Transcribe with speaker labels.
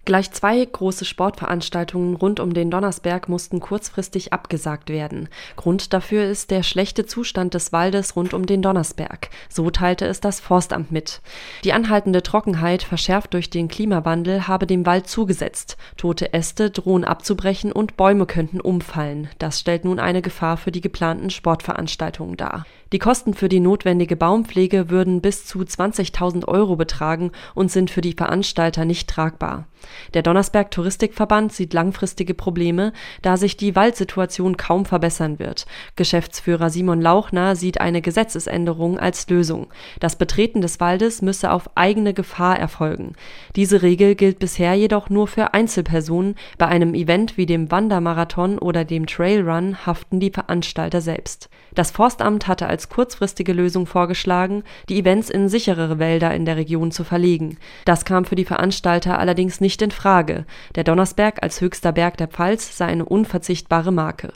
Speaker 1: Gleich 2 große Sportveranstaltungen rund um den Donnersberg mussten kurzfristig abgesagt werden. Grund dafür ist der schlechte Zustand des Waldes rund um den Donnersberg. So teilte es das Forstamt mit. Die anhaltende Trockenheit, verschärft durch den Klimawandel, habe dem Wald zugesetzt. Tote Äste drohen abzubrechen und Bäume könnten umfallen. Das stellt nun eine Gefahr für die geplanten Sportveranstaltungen dar. Die Kosten für die notwendige Baumpflege würden bis zu 20.000 € betragen und sind für die Veranstalter nicht tragbar. Der Donnersberg Touristikverband sieht langfristige Probleme, da sich die Waldsituation kaum verbessern wird. Geschäftsführer Simon Lauchner sieht eine Gesetzesänderung als Lösung. Das Betreten des Waldes müsse auf eigene Gefahr erfolgen. Diese Regel gilt bisher jedoch nur für Einzelpersonen. Bei einem Event wie dem Wandermarathon oder dem Trailrun haften die Veranstalter selbst. Das Forstamt hatte als kurzfristige Lösung vorgeschlagen, die Events in sicherere Wälder in der Region zu verlegen. Das kam für die Veranstalter allerdings nicht in Frage. Der Donnersberg als höchster Berg der Pfalz sei eine unverzichtbare Marke.